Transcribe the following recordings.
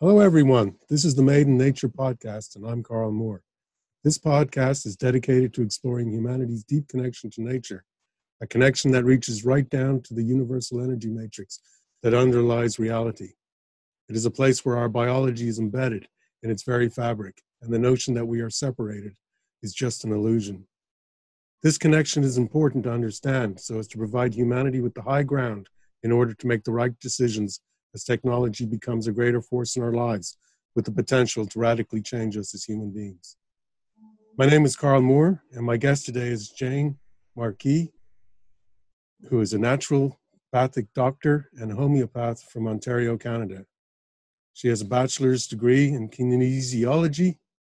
Hello, everyone. This is the Made in Nature podcast, and I'm Carl Moore. This podcast is dedicated to exploring humanity's deep connection to nature, a connection that reaches right down to the universal energy matrix that underlies reality. It is a place where our biology is embedded in its very fabric, and the notion that we are separated is just an illusion. This connection is important to understand so as to provide humanity with the high ground in order to make the right decisions as technology becomes a greater force in our lives with the potential to radically change us as human beings. My name is Carl Moore, and my guest today is Jane Marquis, who is a naturopathic doctor and homeopath from Ontario, Canada. She has a bachelor's degree in kinesiology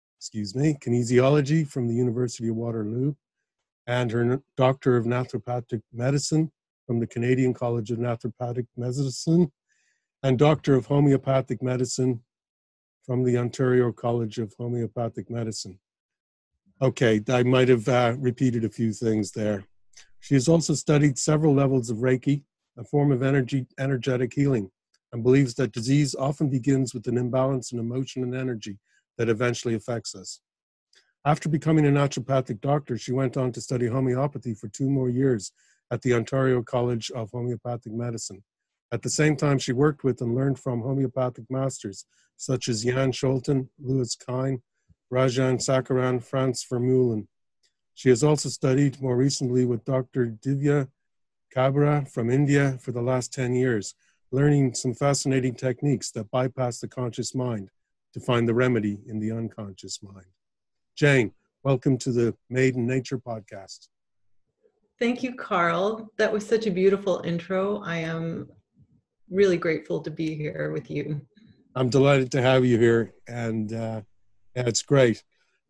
from the University of Waterloo, and her Doctor of Naturopathic Medicine from the Canadian College of Naturopathic Medicine, and Doctor of Homeopathic Medicine from the Ontario College of Homeopathic Medicine. Okay, I might have repeated a few things there. She has also studied several levels of Reiki, a form of energetic healing, and believes that disease often begins with an imbalance in emotion and energy that eventually affects us. After becoming a naturopathic doctor, she went on to study homeopathy for 2 more years at the Ontario College of Homeopathic Medicine. At the same time, she worked with and learned from homeopathic masters such as Jan Scholten, Louis Kine, Rajan Sakaran, Franz Vermeulen. She has also studied more recently with Dr. Divya Kabra from India for the last 10 years, learning some fascinating techniques that bypass the conscious mind to find the remedy in the unconscious mind. Jane, welcome to the Made in Nature podcast. Thank you, Carl. That was such a beautiful intro. I am really grateful to be here with you. I'm delighted to have you here, and it's great.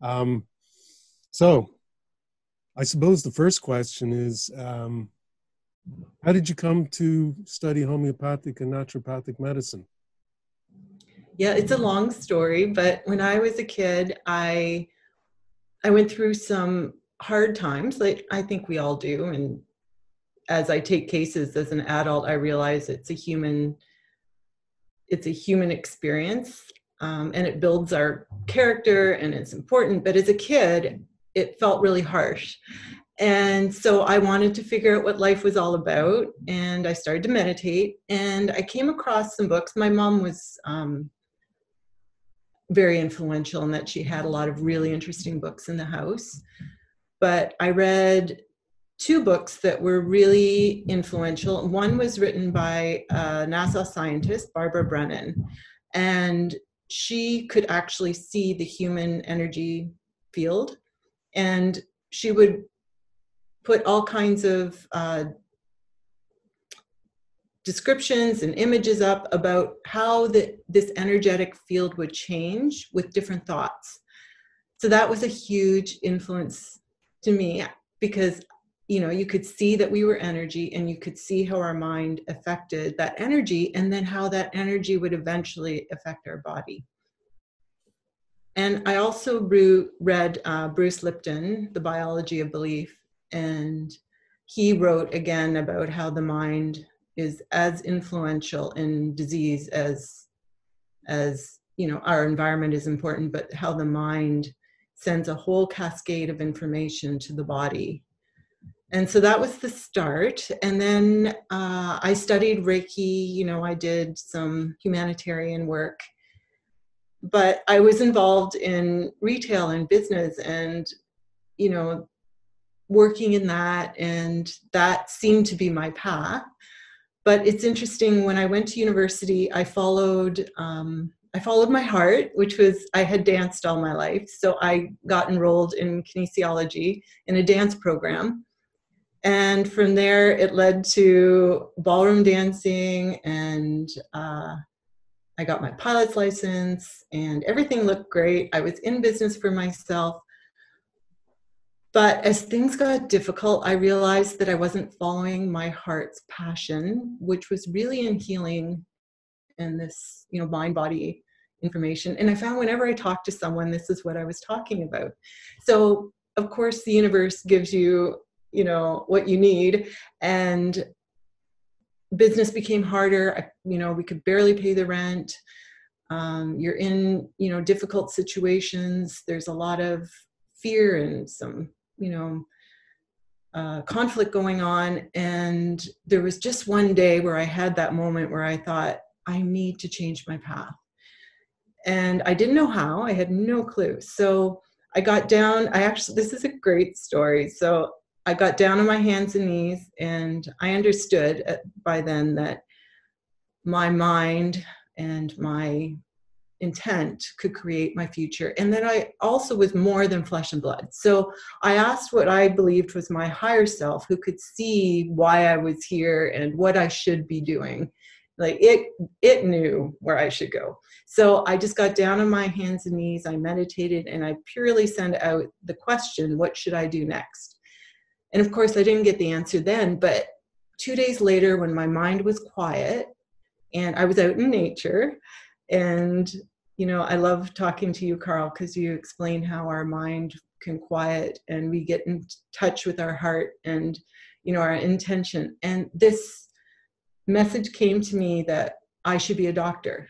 So I suppose the first question is, how did you come to study homeopathic and naturopathic medicine? Yeah, it's a long story, but when I was a kid, I went through some hard times, like I think we all do. And as I take cases as an adult, I realize it's a human experience, and it builds our character and it's important. But as a kid, it felt really harsh. And so I wanted to figure out what life was all about. And I started to meditate, and I came across some books. My mom was very influential in that she had a lot of really interesting books in the house. But I read 2 books that were really influential. One was written by a NASA scientist, Barbara Brennan, and she could actually see the human energy field, and she would put all kinds of descriptions and images up about how this energetic field would change with different thoughts. So that was a huge influence to me, because you could see that we were energy, and you could see how our mind affected that energy, and then how that energy would eventually affect our body. And I also read Bruce Lipton, The Biology of Belief, and he wrote again about how the mind is as influential in disease as our environment is important, but how the mind sends a whole cascade of information to the body. And so that was the start. And then I studied Reiki. I did some humanitarian work, but I was involved in retail and business, and working in that, and that seemed to be my path. But it's interesting, when I went to university, I followed my heart, which was, I had danced all my life. So I got enrolled in kinesiology in a dance program. And from there, it led to ballroom dancing, and I got my pilot's license, and everything looked great. I was in business for myself. But as things got difficult, I realized that I wasn't following my heart's passion, which was really in healing and this, mind-body information. And I found whenever I talked to someone, this is what I was talking about. So, of course, the universe gives you, what you need. And business became harder. We could barely pay the rent. You're in, difficult situations. There's a lot of fear and some, conflict going on. And there was just one day where I had that moment where I thought, I need to change my path. And I didn't know how. I had no clue. So I got down. This is a great story. So I got down on my hands and knees, and I understood by then that my mind and my intent could create my future. And then I also was more than flesh and blood. So I asked what I believed was my higher self, who could see why I was here and what I should be doing. Like it knew where I should go. So I just got down on my hands and knees. I meditated, and I purely sent out the question, what should I do next? And of course, I didn't get the answer then, but 2 days later, when my mind was quiet and I was out in nature, and I love talking to you, Carl, because you explain how our mind can quiet and we get in touch with our heart and, our intention. And this message came to me that I should be a doctor.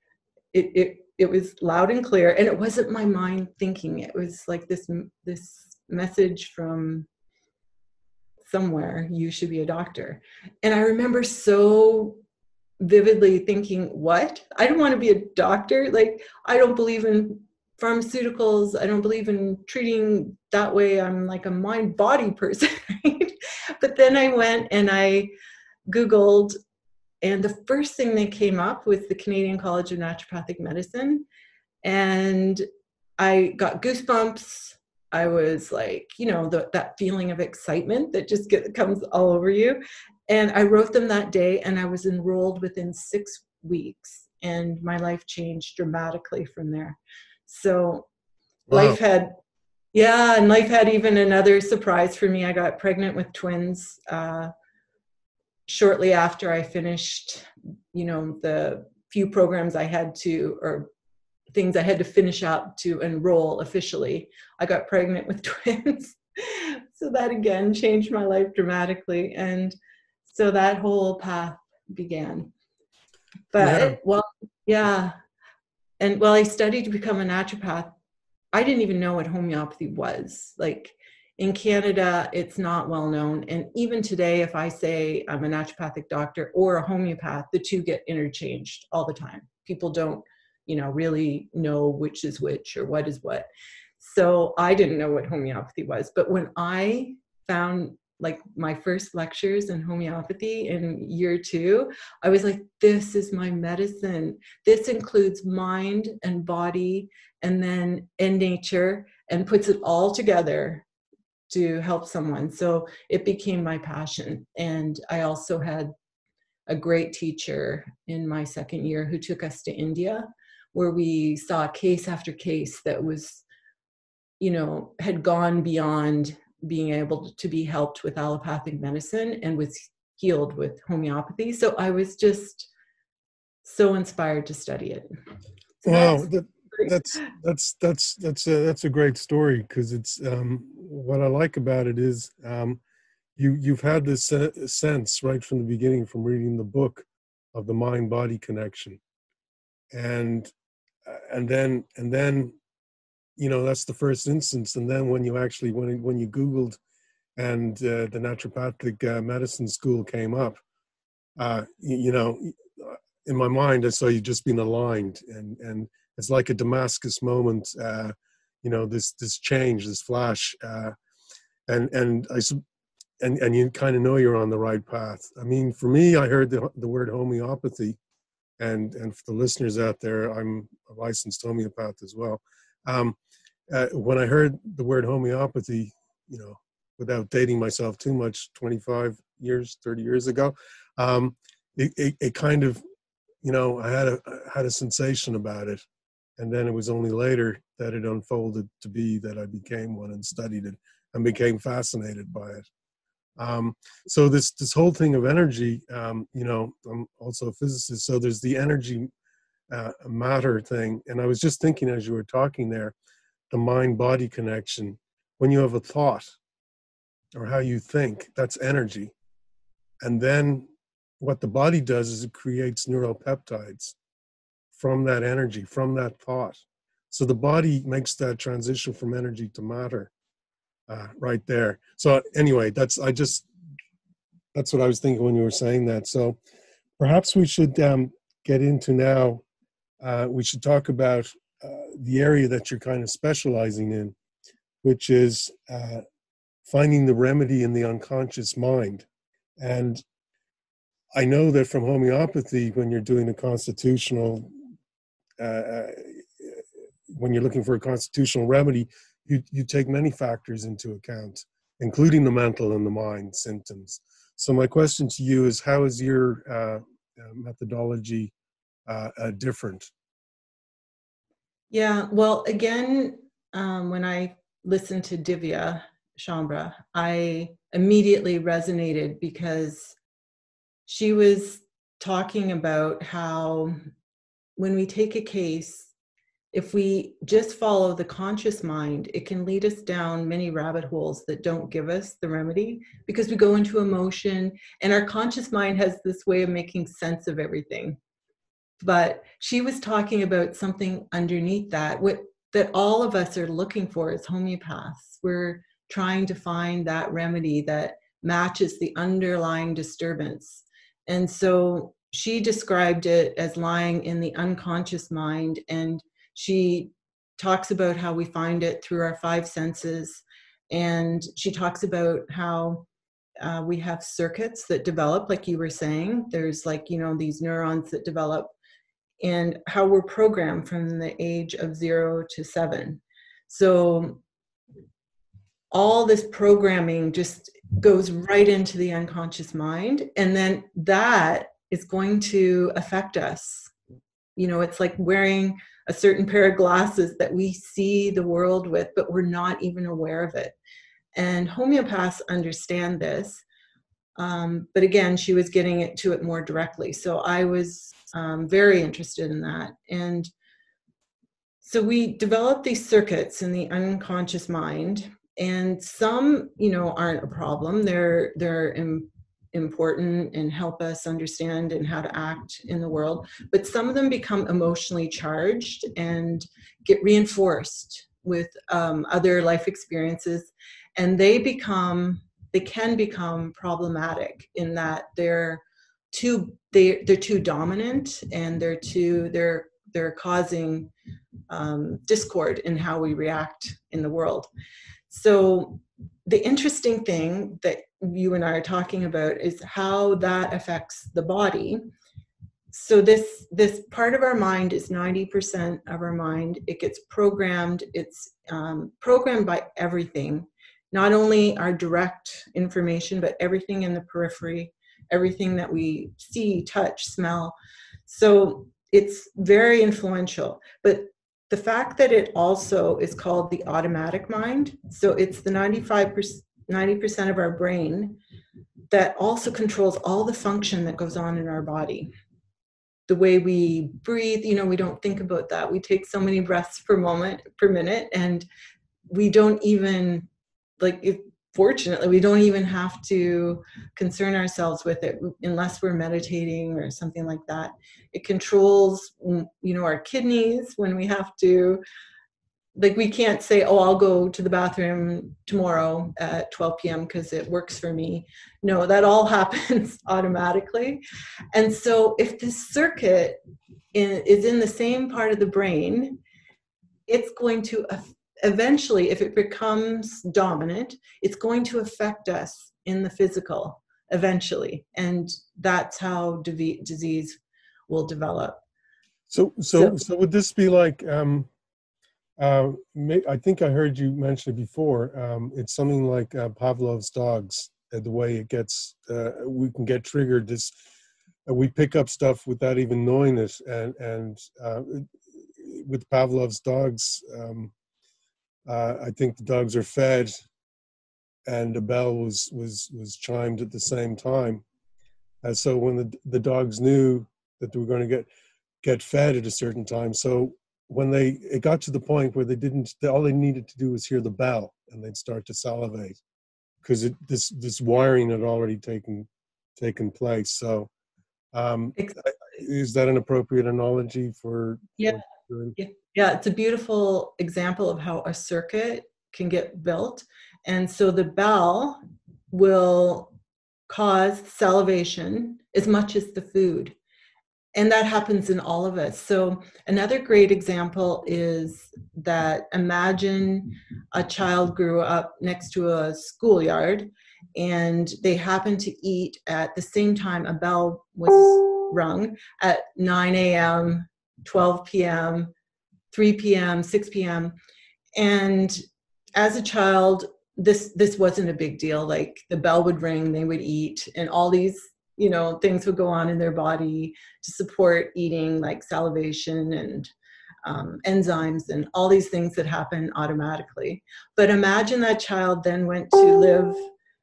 It was loud and clear, and it wasn't my mind thinking. It was like this message from somewhere: you should be a doctor. And I remember so vividly thinking, what? I don't want to be a doctor. Like, I don't believe in pharmaceuticals. I don't believe in treating that way. I'm like a mind body person. Right? But then I went and I Googled, and the first thing that came up was the Canadian College of Naturopathic Medicine. And I got goosebumps. I was like, that feeling of excitement that just comes all over you. And I wrote them that day, and I was enrolled within 6 weeks, and my life changed dramatically from there. So Wow. and life had even another surprise for me. I got pregnant with twins shortly after I finished, the few programs I had to, or things I had to finish up to enroll officially. I got pregnant with twins. So that again changed my life dramatically. And so that whole path began. But And while I studied to become a naturopath, I didn't even know what homeopathy was. Like, in Canada, it's not well known. And even today, if I say I'm a naturopathic doctor or a homeopath, the two get interchanged all the time. People don't, really know which is which or what is what. So I didn't know what homeopathy was. But when I found like my first lectures in homeopathy in year 2, I was like, this is my medicine. This includes mind and body and nature, and puts it all together to help someone. So it became my passion. And I also had a great teacher in my second year who took us to India, where we saw case after case that was, had gone beyond being able to be helped with allopathic medicine and was healed with homeopathy. So I was just so inspired to study it. So Wow, that's a great story, because it's what I like about it is you've had this sense right from the beginning, from reading the book, of the mind-body connection, and then that's the first instance. And then when you actually when you Googled and the naturopathic medicine school came up, in my mind, I saw you just being aligned, and it's like a Damascus moment. This change, this flash, and you kind of know you're on the right path. I mean, for me, I heard the word homeopathy, and for the listeners out there, I'm a licensed homeopath as well. When I heard the word homeopathy, without dating myself too much, 25 years, 30 years ago, it kind of, I had a sensation about it. And then it was only later that it unfolded to be that I became one and studied it and became fascinated by it. So this whole thing of energy, I'm also a physicist, so there's the energy matter thing. And I was just thinking as you were talking there, the mind-body connection. When you have a thought or how you think, that's energy. And then what the body does is it creates neuropeptides from that energy, from that thought. So the body makes that transition from energy to matter right there. So anyway, that's what I was thinking when you were saying that. So perhaps we should get into now, we should talk about the area that you're kind of specializing in, which is finding the remedy in the unconscious mind. And I know that from homeopathy, when you're doing a constitutional, when you're looking for a constitutional remedy, you take many factors into account, including the mental and the mind symptoms. So my question to you is, how is your methodology different? Yeah, well, again, when I listened to Divya Chambra, I immediately resonated because she was talking about how when we take a case, if we just follow the conscious mind, it can lead us down many rabbit holes that don't give us the remedy, because we go into emotion and our conscious mind has this way of making sense of everything. But she was talking about something underneath that, what that all of us are looking for as homeopaths. We're trying to find that remedy that matches the underlying disturbance. And so she described it as lying in the unconscious mind, and she talks about how we find it through our five senses. And she talks about how we have circuits that develop, like you were saying. There's these neurons that develop, and how we're programmed from the age of 0 to 7. So all this programming just goes right into the unconscious mind, and then that is going to affect us. It's like wearing a certain pair of glasses that we see the world with, but we're not even aware of it. And homeopaths understand this. But again, she was getting to it more directly. So I was very interested in that. And so we developed these circuits in the unconscious mind, and some, aren't a problem. They're important and help us understand and how to act in the world. But some of them become emotionally charged and get reinforced with other life experiences, and they can become problematic in that they're too dominant, and they're causing discord in how we react in the world. So the interesting thing that you and I are talking about is how that affects the body. So this part of our mind is 90% of our mind. It gets programmed. It's programmed by everything, not only our direct information, but everything in the periphery, everything that we see, touch, smell. So it's very influential. But the fact that it also is called the automatic mind, so it's the 90% of our brain that also controls all the function that goes on in our body. The way we breathe, we don't think about that. We take so many breaths per minute, and we don't even, fortunately, we don't even have to concern ourselves with it unless we're meditating or something like that. It controls, our kidneys when we have to, we can't say, oh, I'll go to the bathroom tomorrow at 12 p.m. because it works for me. No, that all happens automatically. And so if this circuit is in the same part of the brain, it's going to eventually, if it becomes dominant, it's going to affect us in the physical eventually. And that's how disease will develop. So would this be like, I think I heard you mention it before. It's something like Pavlov's dogs. The way it gets, we can get triggered. This, we pick up stuff without even knowing it, and with Pavlov's dogs, I think the dogs are fed, and the bell was chimed at the same time. And so when the dogs knew that they were going to get fed at a certain time, so when it got to the point where all they needed to do was hear the bell, and they'd start to salivate, because this wiring had already taken place. So is that an appropriate analogy for? Yeah, yeah, yeah. It's a beautiful example of how a circuit can get built. And so the bell will cause salivation as much as the food. And that happens in all of us. So another great example is that imagine a child grew up next to a schoolyard and they happened to eat at the same time a bell was rung at 9 a.m., 12 p.m., 3 p.m., 6 p.m. And as a child, this wasn't a big deal. Like the bell would ring, they would eat, and all these things would go on in their body to support eating, like salivation and enzymes and all these things that happen automatically. But imagine that child then went to live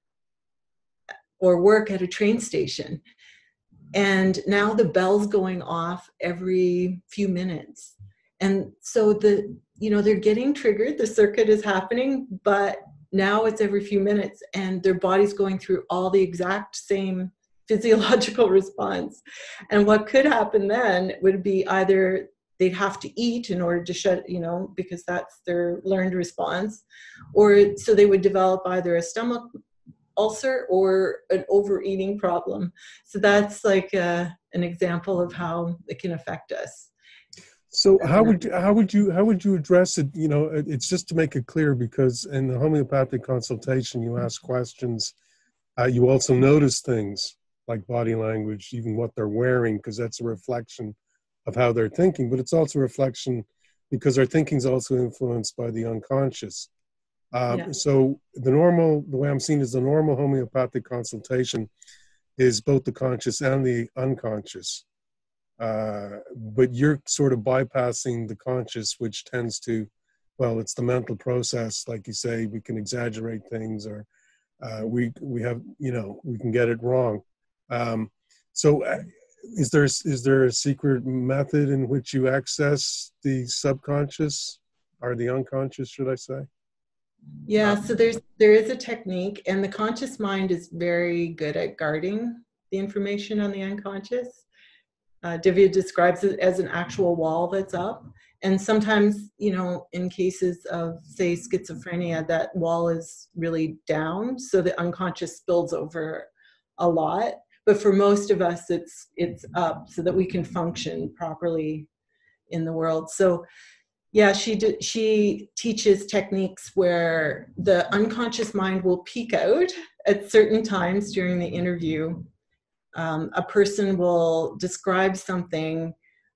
or work at a train station, and now the bell's going off every few minutes. And so they're getting triggered, the circuit is happening, but now it's every few minutes, and their body's going through all the exact same physiological response. And what could happen then would be either they'd have to eat in order to shut, because that's their learned response, or so they would develop either a stomach ulcer or an overeating problem. So that's like an example of how it can affect us. So how would you address it? It's just to make it clear, because in the homeopathic consultation, you ask questions. You also notice things like body language, even what they're wearing, because that's a reflection of how they're thinking. But it's also a reflection because our thinking is also influenced by the unconscious. So the way I'm seeing is the normal homeopathic consultation is both the conscious and the unconscious. But you're sort of bypassing the conscious, which tends to, it's the mental process. Like you say, we can exaggerate things, or we can get it wrong. So is there a secret method in which you access the subconscious, or the unconscious, should I say? Yeah, so there is a technique, and the conscious mind is very good at guarding the information on the unconscious. Divya describes it as an actual wall that's up. And sometimes, in cases of, say, schizophrenia, that wall is really down, so the unconscious spills over a lot. But for most of us, it's up so that we can function properly in the world. So yeah, she teaches techniques where the unconscious mind will peek out at certain times during the interview. A person will describe something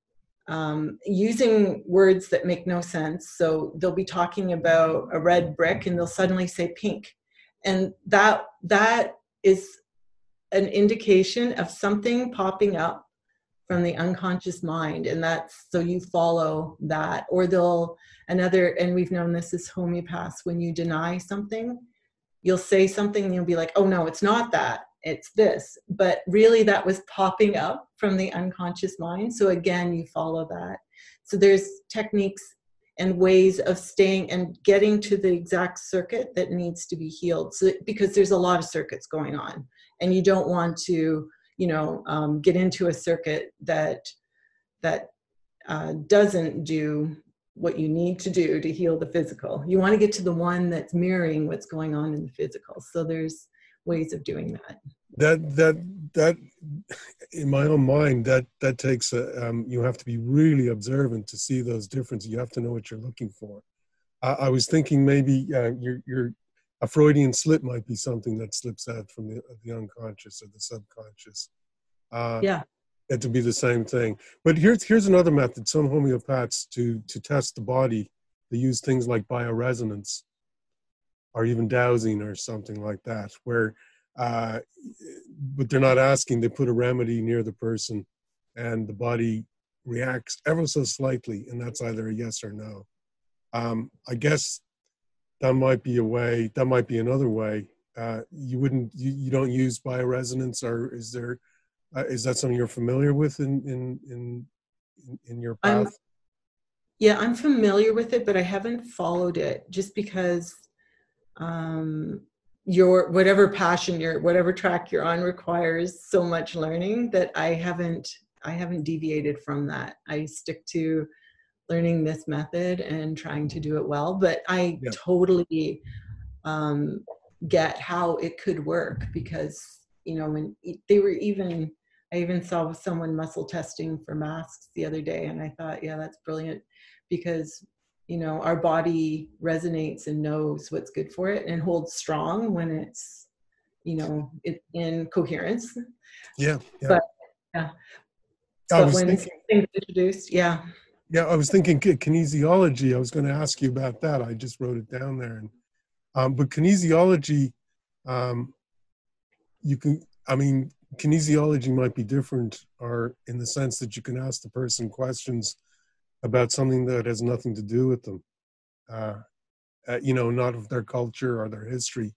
using words that make no sense. So they'll be talking about a red brick and they'll suddenly say pink. And that is an indication of something popping up from the unconscious mind. And that's, so you follow that. Or and we've known this as homeopaths, when you deny something, you'll say something and you'll be like, oh no, it's not that, it's this. But really that was popping up from the unconscious mind. So again, you follow that. So there's techniques and ways of staying and getting to the exact circuit that needs to be healed. So, because there's a lot of circuits going on, and you don't want to, get into a circuit that doesn't do what you need to do to heal the physical. You want to get to the one that's mirroring what's going on in the physical. So there's ways of doing that. That in my own mind, that takes you have to be really observant to see those differences. You have to know what you're looking for. I was thinking maybe a Freudian slip might be something that slips out from the unconscious or the subconscious. It to be the same thing. But here's another method. Some homeopaths to test the body, they use things like bioresonance, or even dowsing or something like that, where but they're not asking. They put a remedy near the person, and the body reacts ever so slightly, and that's either a yes or no. I guess that might be a way. That might be another way. You don't use bioresonance, or is there? Is that something you're familiar with in your path? I'm familiar with it, but I haven't followed it, just because whatever track you're on requires so much learning that I haven't I haven't deviated from that. I stick to learning this method and trying to do it well, but I Yeah. totally get how it could work, because, you know, when they were even, I even saw someone muscle testing for masks the other day, and I thought, yeah, that's brilliant, because, you know, our body resonates and knows what's good for it and holds strong when it's, you know, it in coherence. Yeah. Yeah. But yeah, I but was when thinking, things introduced, yeah. yeah, I was thinking kinesiology. I was going to ask you about that. I just wrote it down there. And but kinesiology, um, you can, I mean, kinesiology might be different, or in the sense that you can ask the person questions about something that has nothing to do with them, uh, you know, not of their culture or their history,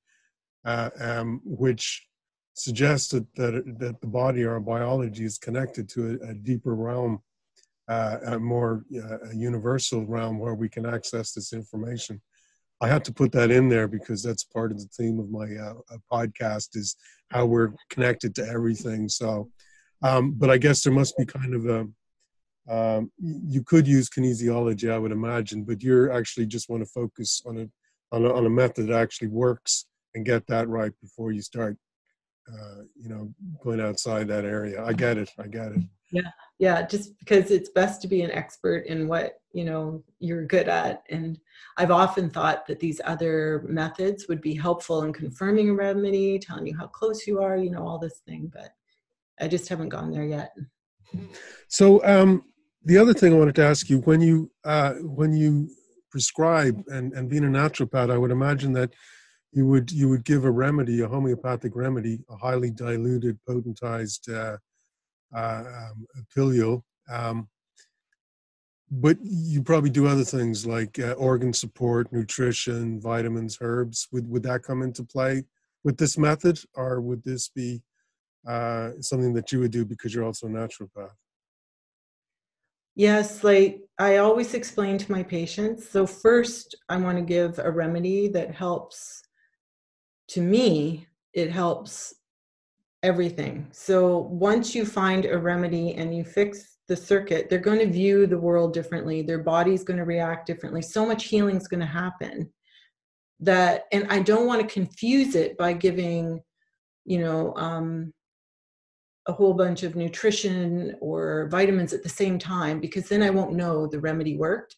which suggests that the body or biology is connected to a deeper realm, a more a universal realm where we can access this information. I had to put that in there because that's part of the theme of my podcast, is how we're connected to everything. So, but I guess there must be kind of a, you could use kinesiology, I would imagine, but you're actually just want to focus on on a method that actually works and get that right before you start, you know, going outside that area. I get it. I get it. Yeah, yeah, just because it's best to be an expert in what, you know, you're good at. And I've often thought that these other methods would be helpful in confirming a remedy, telling you how close you are, you know, all this thing, but I just haven't gone there yet. So the other thing I wanted to ask you, when you prescribe, and being a naturopath, I would imagine that you would give a remedy, a homeopathic remedy, a highly diluted, potentized pilule. But you probably do other things like organ support, nutrition, vitamins, herbs. Would that come into play with this method, or would this be something that you would do because you're also a naturopath? Yes, like I always explain to my patients. So first, I want to give a remedy that helps, to me, it helps everything. So once you find a remedy and you fix the circuit, they're going to view the world differently. Their body's going to react differently. So much healing is going to happen that, and I don't want to confuse it by giving, you know, a whole bunch of nutrition or vitamins at the same time, because then I won't know the remedy worked.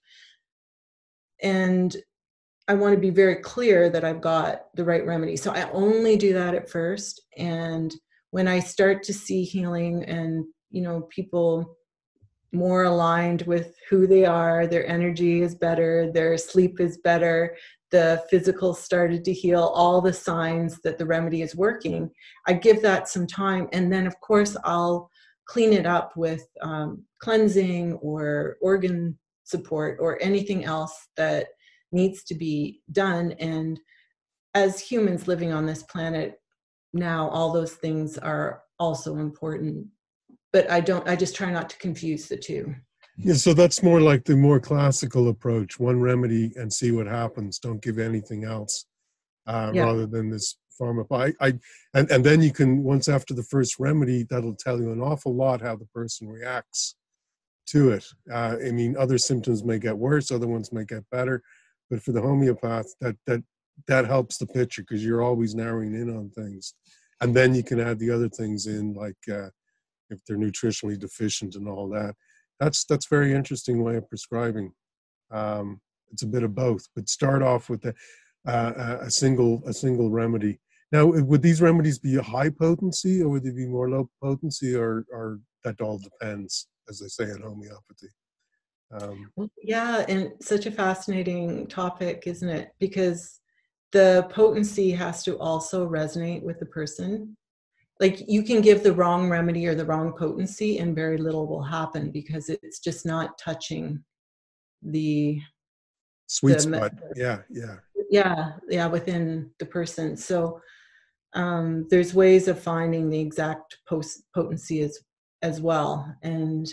And I want to be very clear that I've got the right remedy. So I only do that at first. And when I start to see healing and, you know, people more aligned with who they are, their energy is better, their sleep is better, the physical started to heal, all the signs that the remedy is working, I give that some time. And then, of course, I'll clean it up with cleansing or organ support or anything else that needs to be done. And as humans living on this planet now, all those things are also important. But I just try not to confuse the two. Yeah, so that's more like the more classical approach: one remedy and see what happens. Don't give anything else, Yeah. rather than this pharma. And then you can, once after the first remedy, that'll tell you an awful lot how the person reacts to it. I mean, other symptoms may get worse, other ones may get better, but for the homeopath, that helps the picture, because you're always narrowing in on things, and then you can add the other things in, like if they're nutritionally deficient and all that. That's very interesting way of prescribing. It's a bit of both, but start off with a single remedy. Now, would these remedies be a high potency, or would they be more low potency, or that all depends, as they say in homeopathy? Well, yeah, and such a fascinating topic, isn't it? Because the potency has to also resonate with the person. Like you can give the wrong remedy or the wrong potency and very little will happen because it's just not touching the Sweet spot. Yeah, yeah. yeah, within the person. So there's ways of finding the exact potency as well. And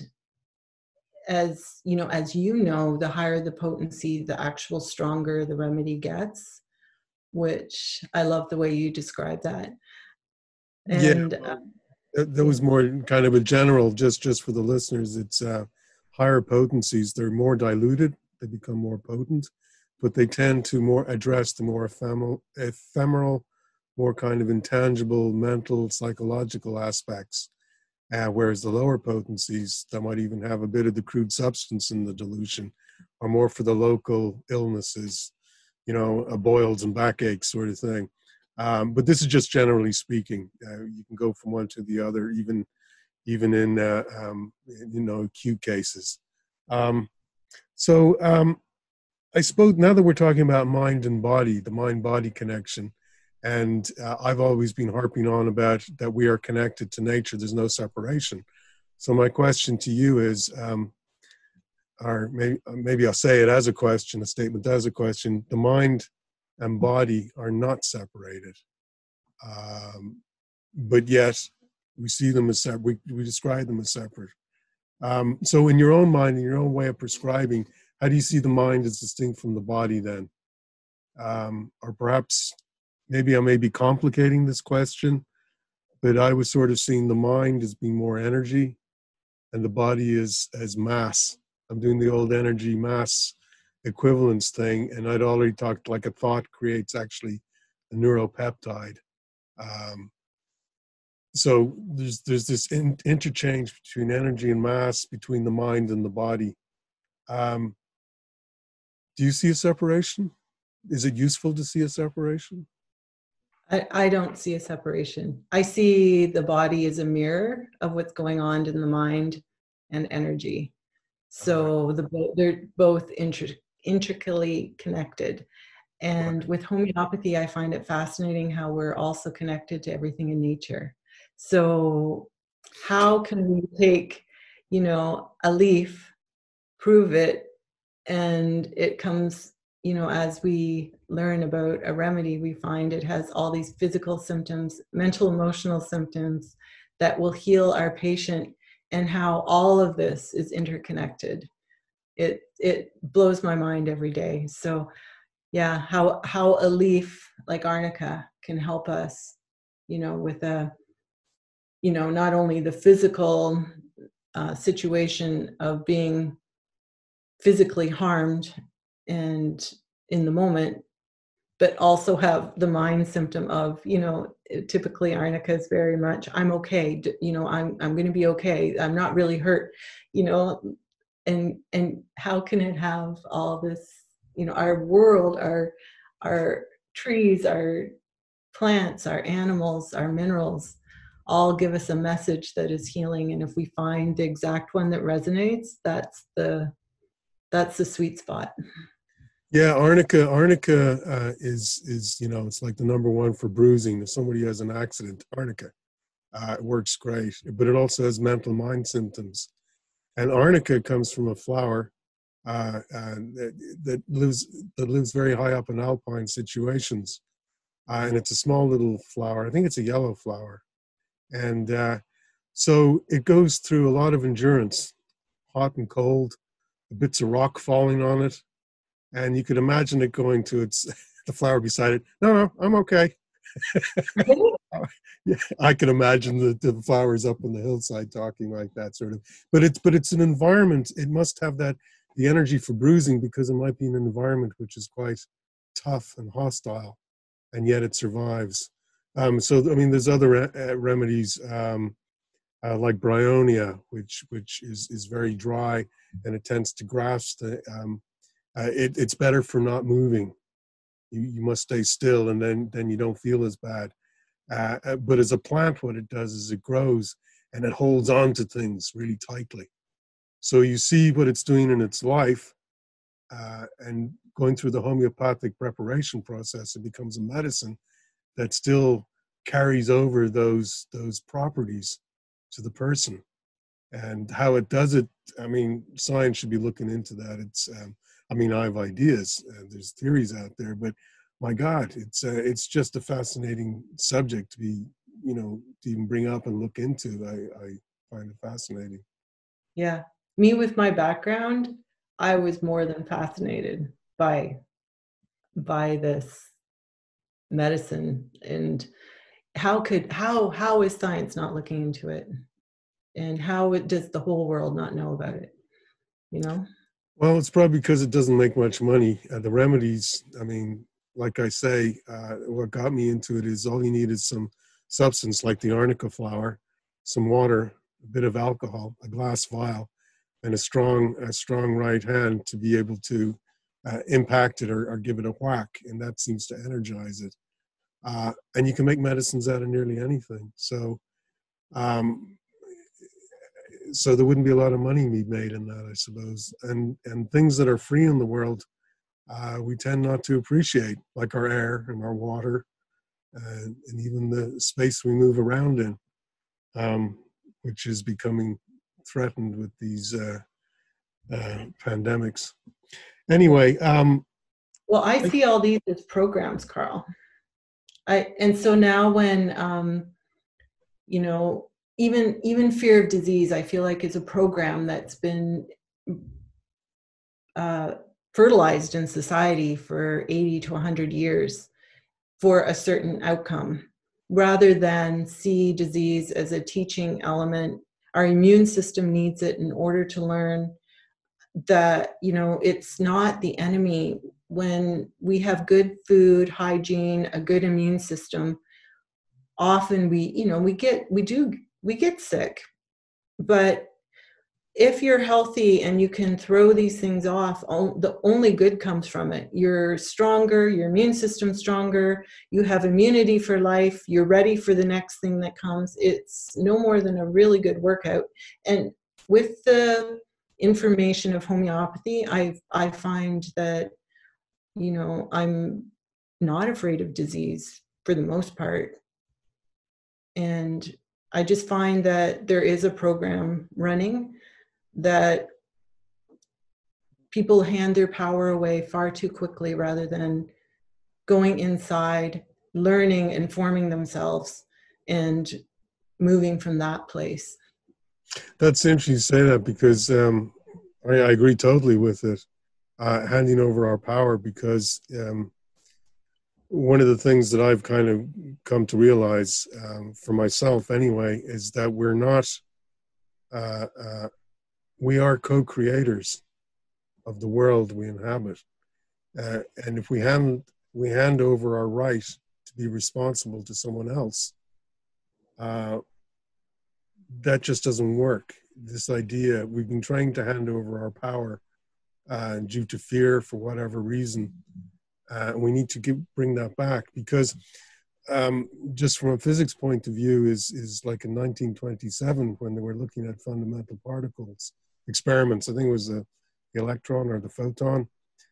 as you know, the higher the potency, the actual stronger the remedy gets, which I love the way you describe that. Yeah. And That was more kind of a general, just for the listeners. It's higher potencies. They're more diluted. They become more potent, but they tend to more address the more ephemeral, more kind of intangible, mental, psychological aspects. Whereas the lower potencies that might even have a bit of the crude substance in the dilution are more for the local illnesses, boils and backaches sort of thing. But this is just generally speaking. You can go from one to the other, even in acute cases. I suppose now that we're talking about mind and body, the mind-body connection, and I've always been harping on about that we are connected to nature. There's no separation. So my question to you is, or maybe I'll say it as a question, a statement as a question: the mind and body are not separated, but yet we see them as separate. We describe them as separate. So in your own mind, in your own way of prescribing, how do you see the mind as distinct from the body then? Or perhaps, maybe I may be complicating this question, but I was sort of seeing the mind as being more energy and the body as mass. I'm doing the old energy mass equivalence thing, and I'd already talked like a thought creates actually a neuropeptide. So there's this interchange between energy and mass, between the mind and the body. Do you see a separation? Is it useful to see a separation? I don't see a separation. I see the body as a mirror of what's going on in the mind and energy. So they're both intricately connected. And with homeopathy, I find it fascinating how we're also connected to everything in nature. So how can we take, a leaf, prove it, and it comes, as we learn about a remedy, we find it has all these physical symptoms, mental, emotional symptoms that will heal our patient, and how all of this is interconnected. It blows my mind every day. So yeah, how a leaf like arnica can help us, with not only the physical situation of being physically harmed and in the moment, but also have the mind symptom of, typically arnica is very much, I'm okay, I'm going to be okay, I'm not really hurt, and how can it have all this, our world, our trees, our plants, our animals, our minerals, all give us a message that is healing. And if we find the exact one that resonates, that's the sweet spot. Yeah, arnica is it's like the number one for bruising. If somebody has an accident, arnica, it works great. But it also has mental mind symptoms. And arnica comes from a flower that lives very high up in alpine situations, and it's a small little flower. I think it's a yellow flower, and so it goes through a lot of endurance, hot and cold, bits of rock falling on it, and you could imagine it going to the flower beside it. No, I'm okay. Yeah, I can imagine the flowers up on the hillside talking like that, sort of. But it's an environment. It must have the energy for bruising, because it might be an environment which is quite tough and hostile, and yet it survives. So I mean, there's other remedies like bryonia, which is very dry, and it tends to grasp it's better for not moving. You must stay still, and then you don't feel as bad. But as a plant, what it does is it grows and it holds on to things really tightly. So you see what it's doing in its life, and going through the homeopathic preparation process, it becomes a medicine that still carries over those properties to the person. And how it does it, I mean, science should be looking into that. I have ideas, there's theories out there, but my God, it's just a fascinating subject to be, to even bring up and look into. I find it fascinating. Yeah. Me, with my background, I was more than fascinated by this medicine. And how is science not looking into it? And does the whole world not know about it? You know? Well, it's probably because it doesn't make much money. The remedies, I mean, like I say, what got me into it is all you need is some substance like the arnica flower, some water, a bit of alcohol, a glass vial, and a strong right hand to be able to impact it or give it a whack, and that seems to energize it. And you can make medicines out of nearly anything. Um, so there wouldn't be a lot of money be made in that, I suppose. And things that are free in the world, we tend not to appreciate, like our air and our water, and even the space we move around in, which is becoming threatened with these pandemics. Anyway, well, I see all these as programs, Carl. And so now when you know, even fear of disease, I feel like is a program that's been fertilized in society for 80 to 100 years for a certain outcome, rather than see disease as a teaching element. Our immune system needs it in order to learn that, you know, it's not the enemy. When we have good food, hygiene, a good immune system, often we get sick. But if you're healthy and you can throw these things off, the only good comes from it. You're stronger, your immune system's stronger, you have immunity for life, you're ready for the next thing that comes. It's no more than a really good workout. And with the information of homeopathy, I find that, you know, I'm not afraid of disease for the most part. And I just find that there is a program running that people hand their power away far too quickly rather than going inside, learning, informing themselves, and moving from that place. That's interesting you say that, because I agree totally with it. Handing over our power, because one of the things that I've kind of come to realize for myself anyway is that we are co-creators of the world we inhabit. And if we hand over our right to be responsible to someone else, that just doesn't work. This idea, we've been trying to hand over our power due to fear for whatever reason. We need to bring that back, because just from a physics point of view is like in 1927 when they were looking at fundamental particles experiments. I think it was the electron or the photon.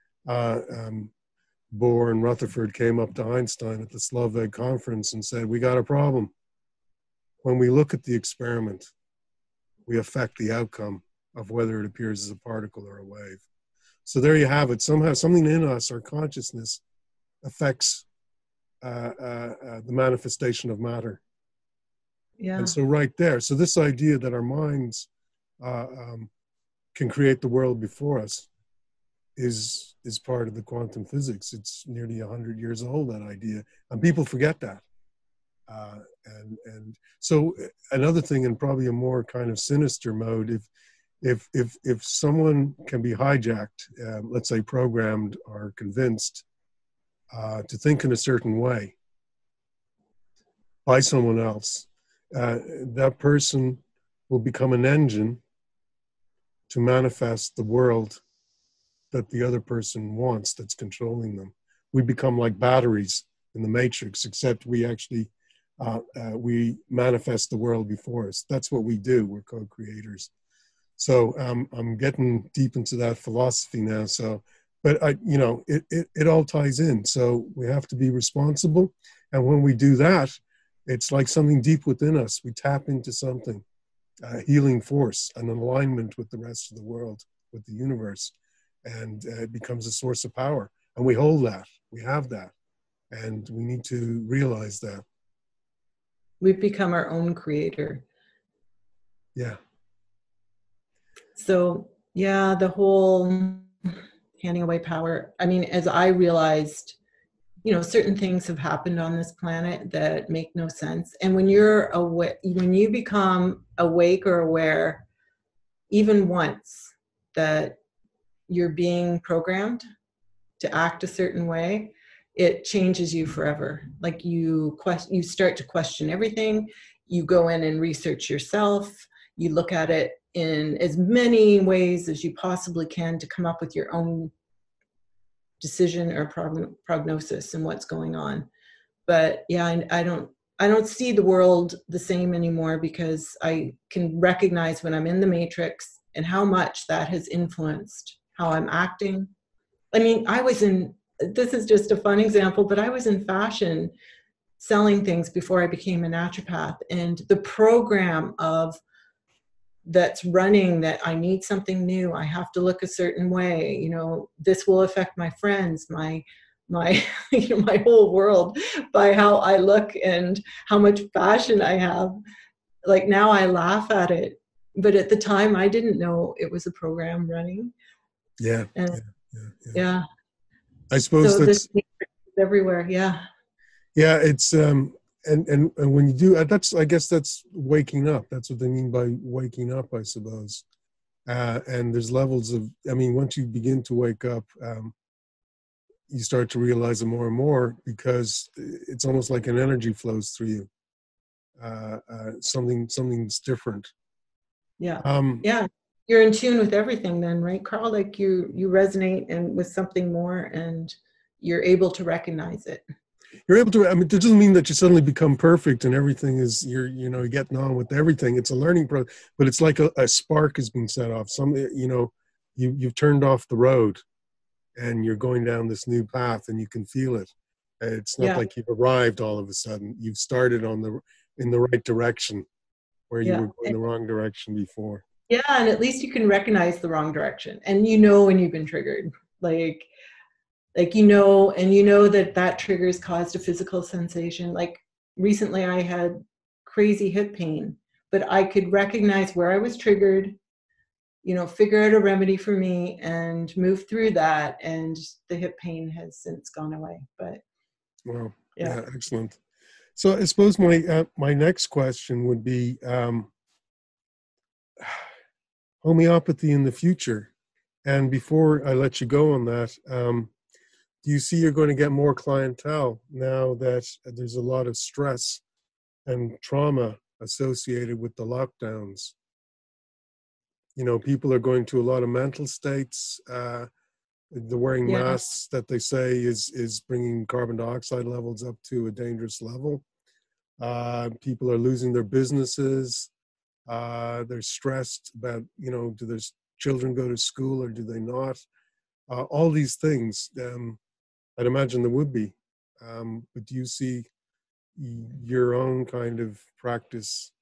Bohr and Rutherford came up to Einstein at the Slovak conference and said, we got a problem. When we look at the experiment, we affect the outcome of whether it appears as a particle or a wave. So there you have it. Somehow, something in us, our consciousness, affects the manifestation of matter. Yeah. And so right there, so this idea that our minds can create the world before us is part of the quantum physics. It's nearly 100 years old, that idea, and people forget that. And so another thing, and probably a more kind of sinister mode, if someone can be hijacked, let's say programmed or convinced to think in a certain way by someone else, that person will become an engine to manifest the world that the other person wants, that's controlling them. We become like batteries in the Matrix, except we actually we manifest the world before us. That's what we do. We're co-creators. So I'm getting deep into that philosophy now. So, but it all ties in. So we have to be responsible, and when we do that, it's like something deep within us. We tap into something, healing force, an alignment with the rest of the world, with the universe, and it becomes a source of power. And we hold that. We have that, and we need to realize that. We've become our own creator. Yeah. So, yeah, the whole handing away power. I mean, as I realized certain things have happened on this planet that make no sense. And when when you become awake or aware, even once, that you're being programmed to act a certain way, it changes you forever. Like you start to question everything. You go in and research yourself. You look at it in as many ways as you possibly can to come up with your own decision or prognosis and what's going on. But yeah, I don't see the world the same anymore, because I can recognize when I'm in the matrix and how much that has influenced how I'm acting. I mean, this is just a fun example, but I was in fashion selling things before I became a naturopath, and the program that's running that I need something new, I have to look a certain way, this will affect my friends, my my whole world by how I look and how much fashion I have. Like now I laugh at it, but at the time I didn't know it was a program running. Yeah. And yeah. I suppose So that's, this is everywhere. Yeah. yeah, it's, and when you do, I guess that's waking up. That's what they mean by waking up, I suppose. And there's levels of, I mean, once you begin to wake up, you start to realize it more and more, because it's almost like an energy flows through you. Something's different. Yeah. Yeah. You're in tune with everything then, right, Carl? Like you resonate and with something more, and you're able to recognize it. You're able to, I mean, it doesn't mean that you suddenly become perfect and everything is, you're getting on with everything. It's a learning process, but it's like a spark is being set off. You've turned off the road and you're going down this new path, and you can feel it. It's not like you've arrived all of a sudden. You've started in the right direction, where you were going the wrong direction before. Yeah, and at least you can recognize the wrong direction, and when you've been triggered, like and that triggers caused a physical sensation. Like recently I had crazy hip pain, but I could recognize where I was triggered, figure out a remedy for me and move through that, and the hip pain has since gone away. But wow, yeah, excellent. So I suppose my next question would be, homeopathy in the future. And before I let you go on that, do you see you're going to get more clientele now that there's a lot of stress and trauma associated with the lockdowns? People are going to a lot of mental states. The wearing masks that they say is bringing carbon dioxide levels up to a dangerous level. People are losing their businesses. They're stressed about, do their children go to school or do they not? All these things, I'd imagine there would be. But do you see your own kind of practice?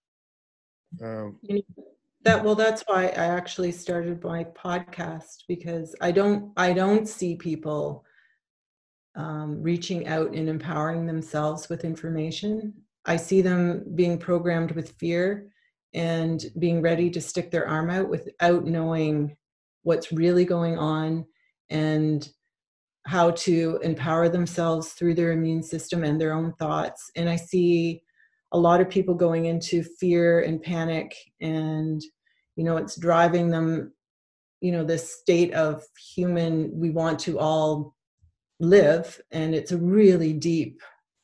That's why I actually started my podcast, because I don't see people reaching out and empowering themselves with information. I see them being programmed with fear and being ready to stick their arm out without knowing what's really going on and how to empower themselves through their immune system and their own thoughts. And I see a lot of people going into fear and panic, and it's driving them, this state of we want to all live, and it's a really deep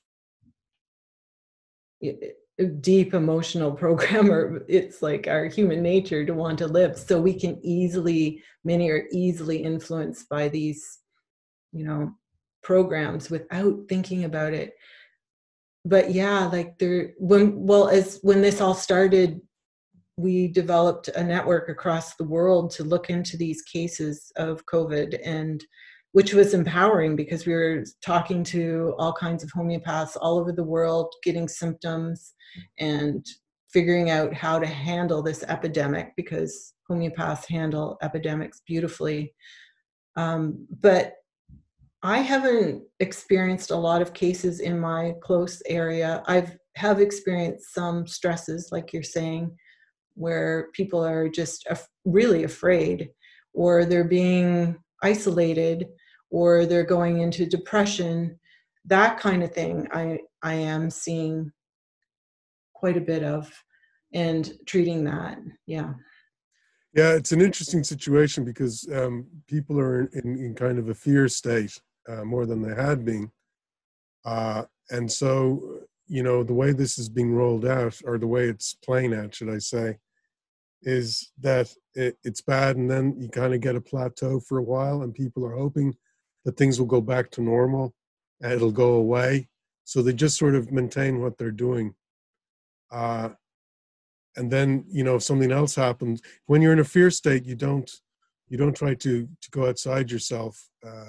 emotional program, or it's like our human nature to want to live. So many are easily influenced by these programs without thinking about it. But yeah, like when this all started, we developed a network across the world to look into these cases of COVID, and which was empowering, because we were talking to all kinds of homeopaths all over the world, getting symptoms and figuring out how to handle this epidemic, because homeopaths handle epidemics beautifully. But I haven't experienced a lot of cases in my close area. Have experienced some stresses, like you're saying, where people are just really afraid, or they're being isolated, or they're going into depression. that kind of thing I am seeing quite a bit of, and treating that. Yeah. Yeah, it's an interesting situation because people are in kind of a fear state more than they had been. And so, the way this is being rolled out, or the way it's playing out, should I say, is that it's bad, and then you kind of get a plateau for a while, and people are hoping that things will go back to normal and it'll go away. So they just sort of maintain what they're doing. And then, if something else happens, when you're in a fear state, you don't try to go outside yourself.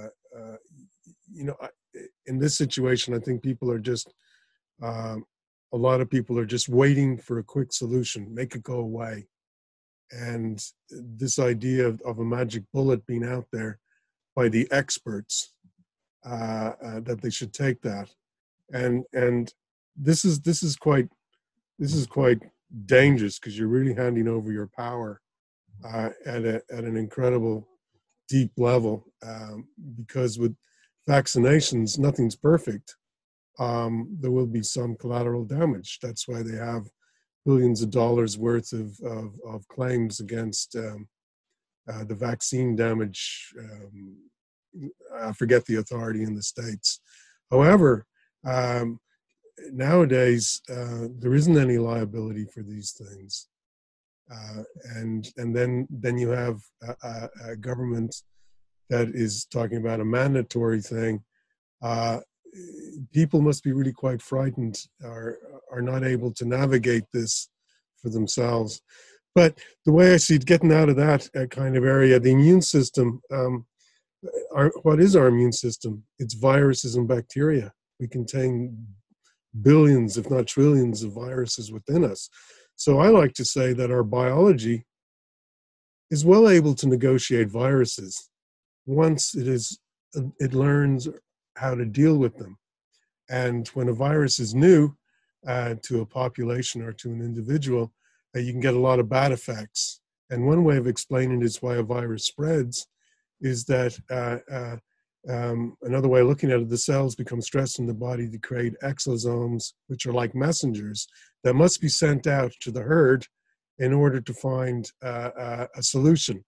In this situation, I think people are just, a lot of people are just waiting for a quick solution, make it go away. And this idea of a magic bullet being out there by the experts, that they should take that. And this is quite dangerous, because you're really handing over your power at an incredible deep level, because with vaccinations nothing's perfect. There will be some collateral damage. That's why they have billions of dollars worth of claims against the vaccine damage. I forget the authority in the States. However, nowadays there isn't any liability for these things, and then you have a government that is talking about a mandatory thing. People must be really quite frightened, or are not able to navigate this for themselves. But the way I see it, getting out of that kind of area, the immune system. What is our immune system? It's viruses and bacteria. We contain billions, if not trillions, of viruses within us. So I like to say that our biology is well able to negotiate viruses once it learns how to deal with them. And when a virus is new to a population or to an individual, you can get a lot of bad effects. And one way of explaining it is why a virus spreads is that another way of looking at it, the cells become stressed in the body to create exosomes, which are like messengers that must be sent out to the herd in order to find a solution,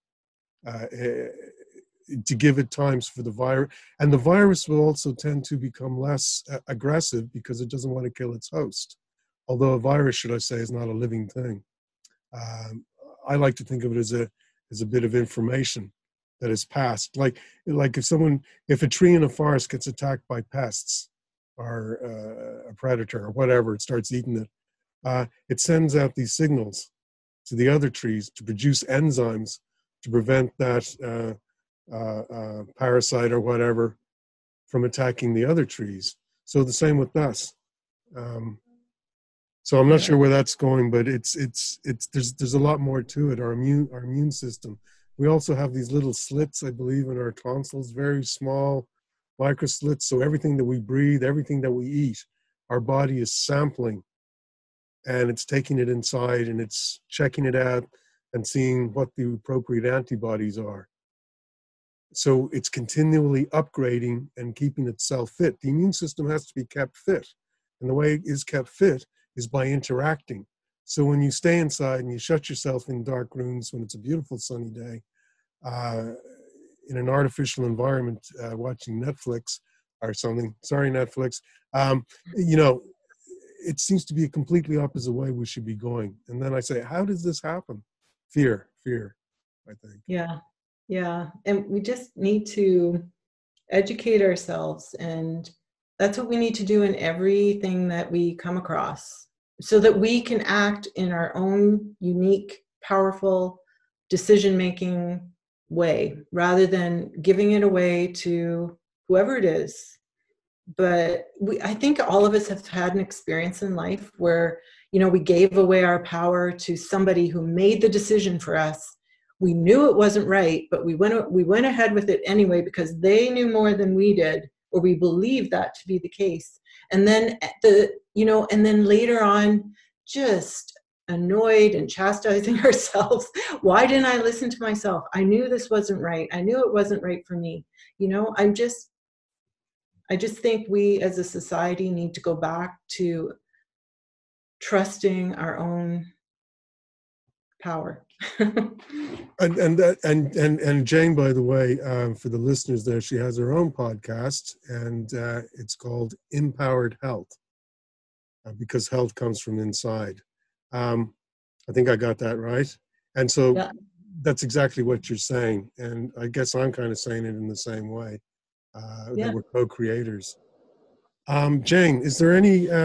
to give it times for the virus. And the virus will also tend to become less aggressive because it doesn't want to kill its host. Although a virus, should I say, is not a living thing. I like to think of it as a bit of information that is passed. Like if a tree in a forest gets attacked by pests or a predator or whatever, it starts eating it. It sends out these signals to the other trees to produce enzymes to prevent that parasite or whatever from attacking the other trees. So the same with us. So I'm not sure where that's going, but there's a lot more to it. Our immune system. We also have these little slits, I believe, in our tonsils, very small micro slits. So everything that we breathe, everything that we eat, our body is sampling, and it's taking it inside and it's checking it out and seeing what the appropriate antibodies are. So it's continually upgrading and keeping itself fit. The immune system has to be kept fit. And the way it is kept fit is by interacting. So when you stay inside and you shut yourself in dark rooms when it's a beautiful sunny day, in an artificial environment, watching Netflix or something, sorry, Netflix, it seems to be a completely opposite way we should be going. And then I say, how does this happen? Fear, I think. Yeah. And we just need to educate ourselves. And that's what we need to do in everything that we come across, so that we can act in our own unique, powerful, decision-making way, rather than giving it away to whoever it is. But I think all of us have had an experience in life where, we gave away our power to somebody who made the decision for us. We knew it wasn't right, but we went ahead with it anyway because they knew more than we did, or we believed that to be the case. And then and then later on, just annoyed and chastising ourselves. Why didn't I listen to myself? I knew this wasn't right. I knew it wasn't right for me. I just think we as a society need to go back to trusting our own power. And Jane, by the way, for the listeners there, she has her own podcast, and it's called Empowered Health, because health comes from inside. I think I got that right. And so Yeah. that's exactly what you're saying. And I guess I'm kind of saying it in the same way, Yeah. that we're co-creators. Jane, is there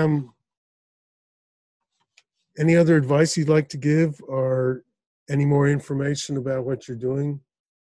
any other advice you'd like to give, or any more information about what you're doing?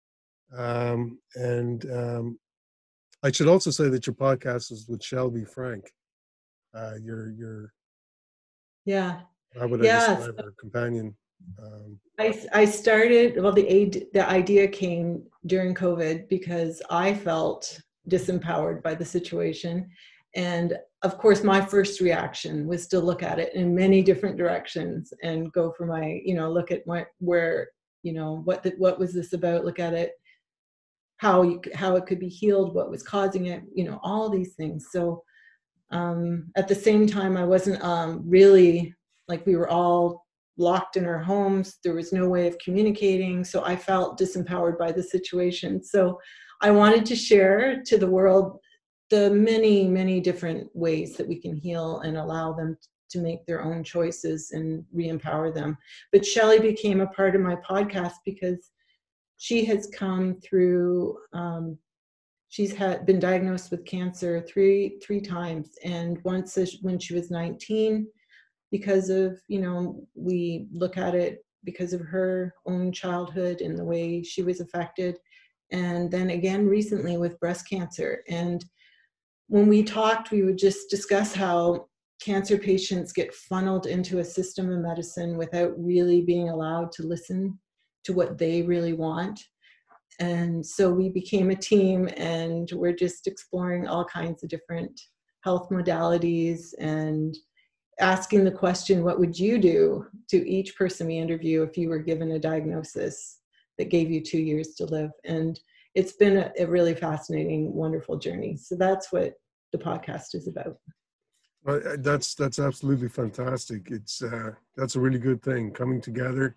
I should also say that your podcast is with Shelby Frank. Your Yeah. How would I Yeah. describe her companion? I started, well, the idea came during COVID because I felt disempowered by the situation. And of course, my first reaction was to look at it in many different directions and go for my, look at where, what was this about? Look at it, how it could be healed, what was causing it, all these things. So at the same time, I wasn't really, like, we were all locked in our homes. There was no way of communicating. So I felt disempowered by the situation. So I wanted to share to the world the many, many different ways that we can heal and allow them to make their own choices and re-empower them. But Shelley became a part of my podcast because she has come through, she's been diagnosed with cancer three times. And once when she was 19, because of, we look at it because of her own childhood and the way she was affected. And then again, recently with breast cancer. And when we talked, we would just discuss how cancer patients get funneled into a system of medicine without really being allowed to listen to what they really want. And so we became a team, and we're just exploring all kinds of different health modalities and asking the question, what would you do to each person we interview if you were given a diagnosis that gave you 2 years to live? And it's been a really fascinating, wonderful journey. So that's what the podcast is about. That's absolutely fantastic. That's a really good thing, coming together.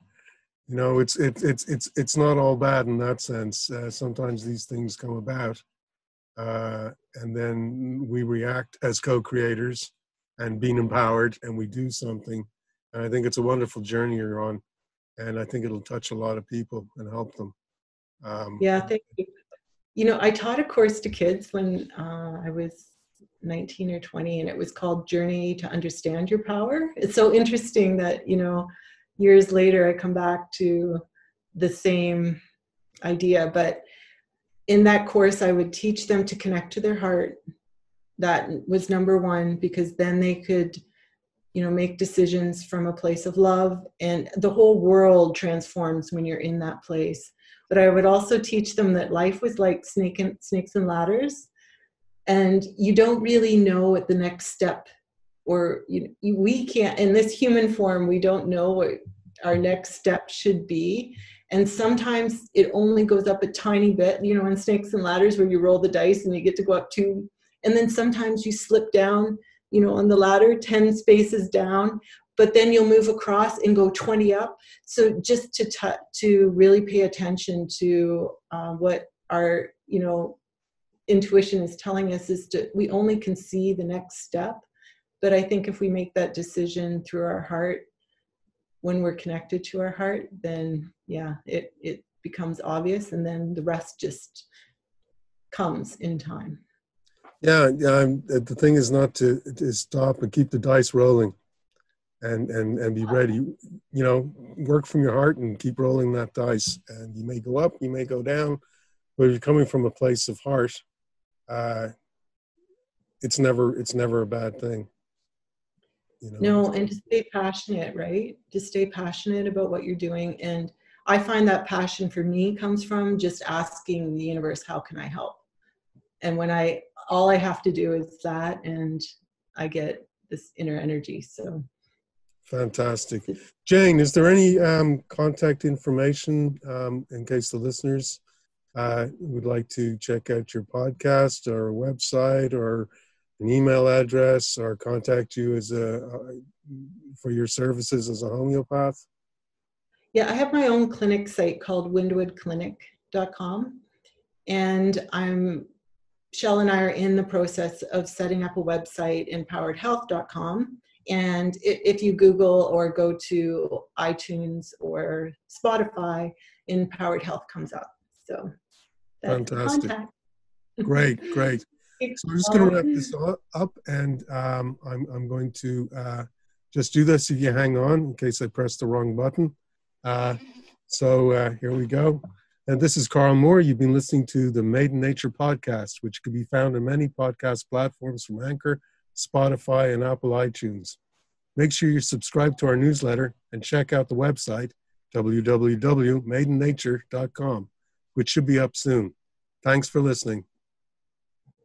It's not all bad in that sense. Sometimes these things come about, and then we react as co-creators and being empowered, and we do something. And I think it's a wonderful journey you're on, and I think it'll touch a lot of people and help them. Yeah, thank you. I taught a course to kids when I was 19 or 20, and it was called Journey to Understand Your Power. It's so interesting that, years later, I come back to the same idea. But in that course, I would teach them to connect to their heart. That was number one, because then they could, make decisions from a place of love, and the whole world transforms when you're in that place. But I would also teach them that life was like snakes and ladders, and you don't really know what the next step, or we can't, in this human form, we don't know what our next step should be. And sometimes it only goes up a tiny bit, in snakes and ladders, where you roll the dice and you get to go up 2. And then sometimes you slip down, on the ladder 10 spaces down, but then you'll move across and go 20 up. So just to really pay attention to what our, intuition is telling us, is we only can see the next step. But I think if we make that decision through our heart, when we're connected to our heart, then it becomes obvious, and then the rest just comes in time. Yeah, the thing is not to stop and keep the dice rolling, and be ready. Work from your heart and keep rolling that dice. And you may go up, you may go down, but if you're coming from a place of heart, it's never a bad thing. No, and to stay passionate, right? To stay passionate about what you're doing. And I find that passion for me comes from just asking the universe, how can I help? And when all I have to do is that, and I get this inner energy. So fantastic. Jane, is there any contact information in case the listeners would like to check out your podcast or website or an email address or contact you as for your services as a homeopath? Yeah, I have my own clinic site called windwoodclinic.com, and Shell and I are in the process of setting up a website, empoweredhealth.com. And if you Google or go to iTunes or Spotify, Empowered Health comes up. So that's the Fantastic. contact. Great. So we're just going to wrap this up, and I'm going to just do this if you hang on in case I press the wrong button. So here we go. And this is Carl Moore. You've been listening to the Made in Nature podcast, which can be found on many podcast platforms from Anchor, Spotify, and Apple iTunes. Make sure you subscribe to our newsletter and check out the website, www.madeinnature.com, which should be up soon. Thanks for listening.